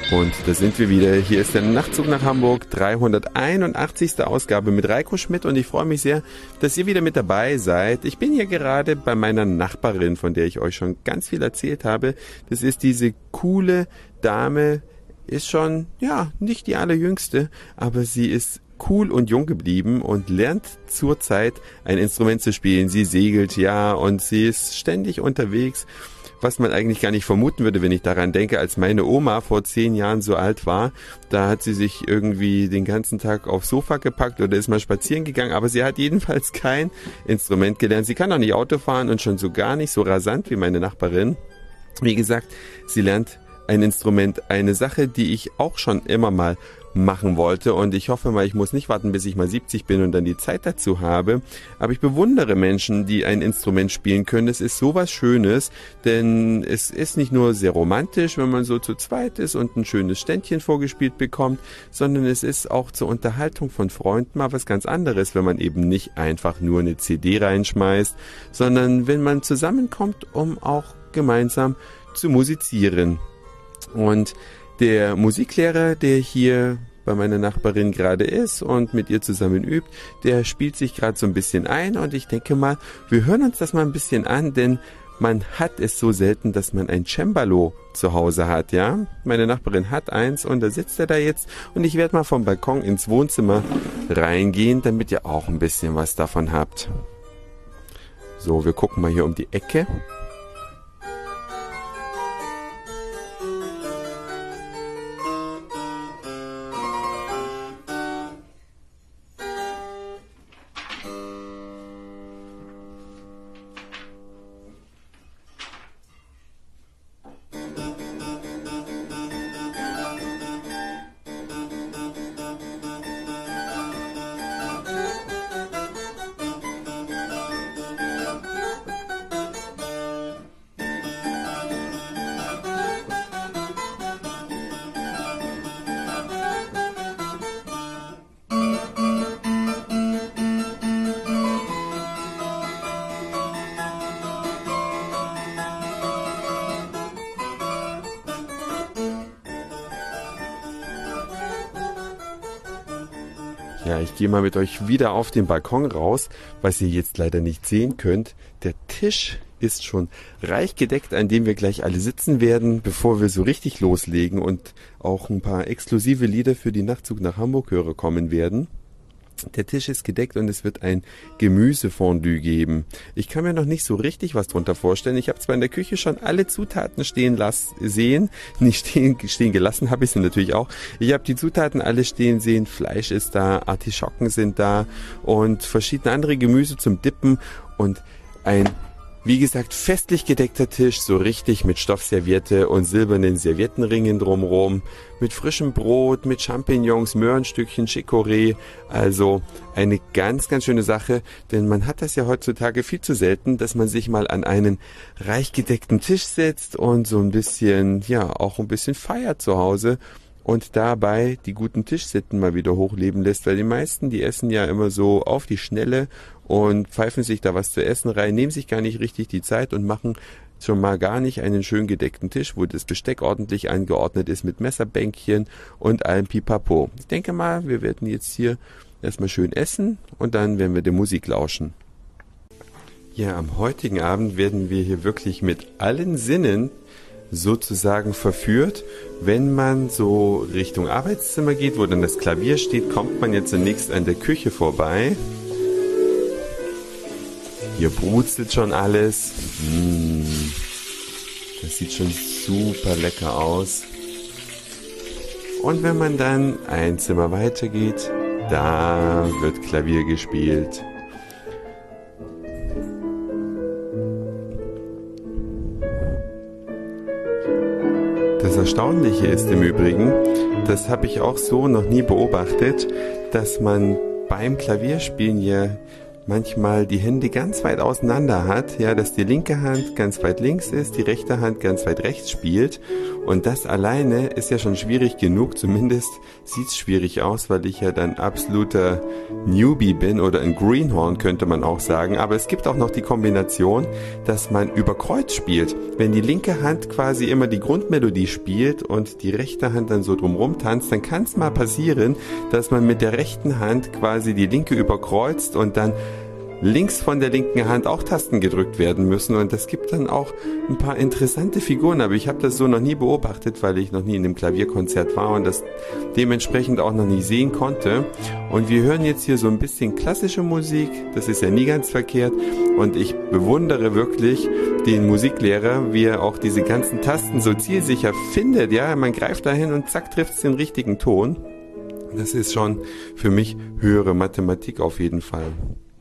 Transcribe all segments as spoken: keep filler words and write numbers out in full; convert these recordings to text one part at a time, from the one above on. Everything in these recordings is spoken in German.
Und da sind wir wieder. Hier ist der Nachtzug nach Hamburg, dreihunderteinundachtzigste Ausgabe mit Reiko Schmidt und ich freue mich sehr, dass ihr wieder mit dabei seid. Ich bin hier gerade bei meiner Nachbarin, von der ich euch schon ganz viel erzählt habe. Das ist diese coole Dame, ist schon, ja, nicht die allerjüngste, aber sie ist cool und jung geblieben und lernt zurzeit ein Instrument zu spielen. Sie segelt, ja, und sie ist ständig unterwegs. Was man eigentlich gar nicht vermuten würde, wenn ich daran denke, als meine Oma vor zehn Jahren so alt war, da hat sie sich irgendwie den ganzen Tag aufs Sofa gepackt oder ist mal spazieren gegangen, aber sie hat jedenfalls kein Instrument gelernt. Sie kann auch nicht Auto fahren und schon so gar nicht so rasant wie meine Nachbarin. Wie gesagt, sie lernt ein Instrument, eine Sache, die ich auch schon immer mal machen wollte und ich hoffe mal, ich muss nicht warten, bis ich mal siebzig bin und dann die Zeit dazu habe, aber ich bewundere Menschen, die ein Instrument spielen können. Es ist sowas Schönes, denn es ist nicht nur sehr romantisch, wenn man so zu zweit ist und ein schönes Ständchen vorgespielt bekommt, sondern es ist auch zur Unterhaltung von Freunden mal was ganz anderes, wenn man eben nicht einfach nur eine C D reinschmeißt, sondern wenn man zusammenkommt, um auch gemeinsam zu musizieren. Und der Musiklehrer, der hier bei meiner Nachbarin gerade ist und mit ihr zusammen übt, der spielt sich gerade so ein bisschen ein und ich denke mal, wir hören uns das mal ein bisschen an, denn man hat es so selten, dass man ein Cembalo zu Hause hat, ja? Meine Nachbarin hat eins und da sitzt er da jetzt und ich werde mal vom Balkon ins Wohnzimmer reingehen, damit ihr auch ein bisschen was davon habt. So, wir gucken mal hier um die Ecke. Ja, ich gehe mal mit euch wieder auf den Balkon raus, was ihr jetzt leider nicht sehen könnt. Der Tisch ist schon reich gedeckt, an dem wir gleich alle sitzen werden, bevor wir so richtig loslegen und auch ein paar exklusive Lieder für die Nachtzug nach Hamburg-Hörer kommen werden. Der Tisch ist gedeckt und es wird ein Gemüsefondue geben. Ich kann mir noch nicht so richtig was drunter vorstellen. Ich habe zwar in der Küche schon alle Zutaten stehen lassen, sehen, nicht stehen, stehen gelassen habe ich sie natürlich auch. Ich habe die Zutaten alle stehen sehen. Fleisch ist da, Artischocken sind da und verschiedene andere Gemüse zum Dippen und ein, wie gesagt, festlich gedeckter Tisch, so richtig mit Stoffserviette und silbernen Serviettenringen drumherum, mit frischem Brot, mit Champignons, Möhrenstückchen, Chicorée, also eine ganz, ganz schöne Sache, denn man hat das ja heutzutage viel zu selten, dass man sich mal an einen reich gedeckten Tisch setzt und so ein bisschen, ja, auch ein bisschen feiert zu Hause und dabei die guten Tischsitten mal wieder hochleben lässt, weil die meisten, die essen ja immer so auf die Schnelle und pfeifen sich da was zu essen rein, nehmen sich gar nicht richtig die Zeit und machen schon mal gar nicht einen schön gedeckten Tisch, wo das Besteck ordentlich angeordnet ist mit Messerbänkchen und allem Pipapo. Ich denke mal, wir werden jetzt hier erstmal schön essen und dann werden wir der Musik lauschen. Ja, am heutigen Abend werden wir hier wirklich mit allen Sinnen sozusagen verführt. Wenn man so Richtung Arbeitszimmer geht, wo dann das Klavier steht, kommt man jetzt zunächst an der Küche vorbei. Hier brutzelt schon alles. Mmh, das sieht schon super lecker aus. Und wenn man dann ein Zimmer weiter geht, da wird Klavier gespielt. Das Erstaunliche ist im Übrigen, das habe ich auch so noch nie beobachtet, dass man beim Klavierspielen ja manchmal die Hände ganz weit auseinander hat, ja, dass die linke Hand ganz weit links ist, die rechte Hand ganz weit rechts spielt und das alleine ist ja schon schwierig genug, zumindest sieht es schwierig aus, weil ich ja dann absoluter Newbie bin oder ein Greenhorn könnte man auch sagen, aber es gibt auch noch die Kombination, dass man über Kreuz spielt. Wenn die linke Hand quasi immer die Grundmelodie spielt und die rechte Hand dann so drumrum tanzt, dann kann es mal passieren, dass man mit der rechten Hand quasi die linke überkreuzt und dann links von der linken Hand auch Tasten gedrückt werden müssen und das gibt dann auch ein paar interessante Figuren, aber ich habe das so noch nie beobachtet, weil ich noch nie in einem Klavierkonzert war und das dementsprechend auch noch nie sehen konnte. Und wir hören jetzt hier so ein bisschen klassische Musik, das ist ja nie ganz verkehrt und ich bewundere wirklich den Musiklehrer, wie er auch diese ganzen Tasten so zielsicher findet. Ja, man greift dahin und zack, trifft es den richtigen Ton. Das ist schon für mich höhere Mathematik auf jeden Fall.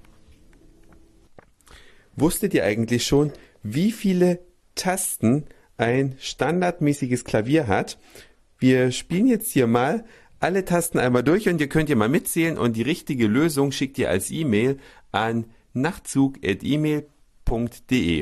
Wusstet ihr eigentlich schon, wie viele Tasten ein standardmäßiges Klavier hat? Wir spielen jetzt hier mal alle Tasten einmal durch und ihr könnt ja mal mitzählen und die richtige Lösung schickt ihr als E-Mail an nachtzug at e mail punkt de.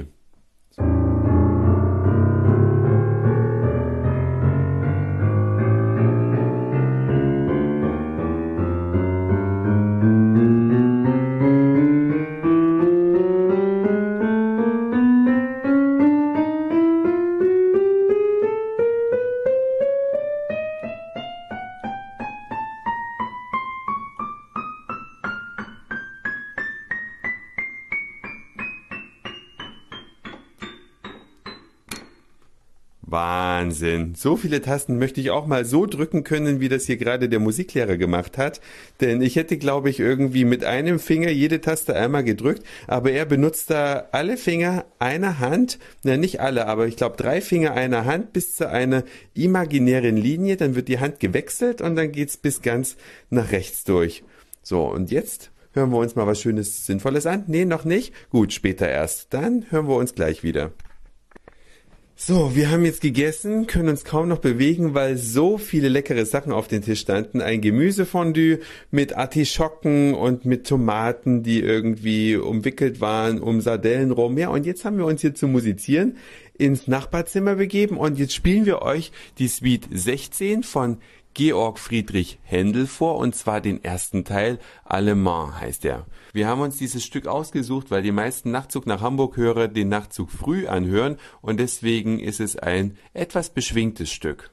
Wahnsinn. So viele Tasten möchte ich auch mal so drücken können, wie das hier gerade der Musiklehrer gemacht hat. Denn ich hätte, glaube ich, irgendwie mit einem Finger jede Taste einmal gedrückt. Aber er benutzt da alle Finger einer Hand. Na, nicht alle, aber ich glaube drei Finger einer Hand bis zu einer imaginären Linie. Dann wird die Hand gewechselt und dann geht's bis ganz nach rechts durch. So, und jetzt hören wir uns mal was Schönes, Sinnvolles an. Nee, noch nicht? Gut, später erst. Dann hören wir uns gleich wieder. So, wir haben jetzt gegessen, können uns kaum noch bewegen, weil so viele leckere Sachen auf den Tisch standen. Ein Gemüsefondue mit Artischocken und mit Tomaten, die irgendwie umwickelt waren, um Sardellen rum. Ja, und jetzt haben wir uns hier zum Musizieren ins Nachbarzimmer begeben und jetzt spielen wir euch die Suite sechzehn von Georg Friedrich Händel vor, und zwar den ersten Teil, Allemand heißt er. Wir haben uns dieses Stück ausgesucht, weil die meisten Nachtzug nach Hamburg-Hörer den Nachtzug früh anhören und deswegen ist es ein etwas beschwingtes Stück.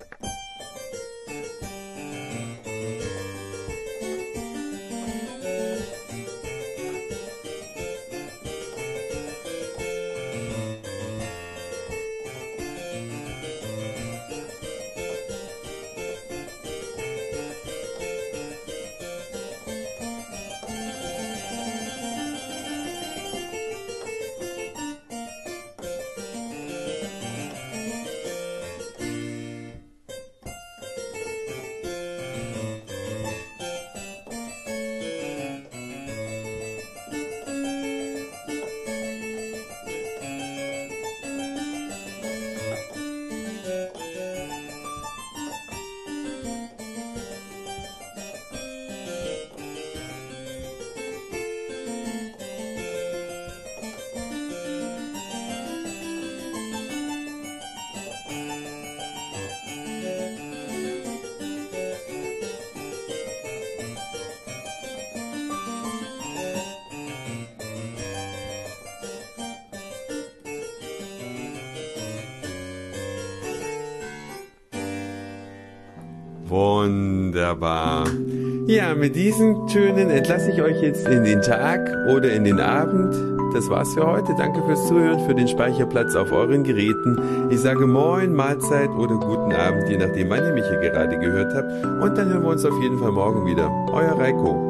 Wunderbar. Ja, mit diesen Tönen entlasse ich euch jetzt in den Tag oder in den Abend. Das war's für heute. Danke fürs Zuhören, für den Speicherplatz auf euren Geräten. Ich sage Moin, Mahlzeit oder guten Abend, je nachdem, wann ihr mich hier gerade gehört habt. Und dann hören wir uns auf jeden Fall morgen wieder. Euer Reiko.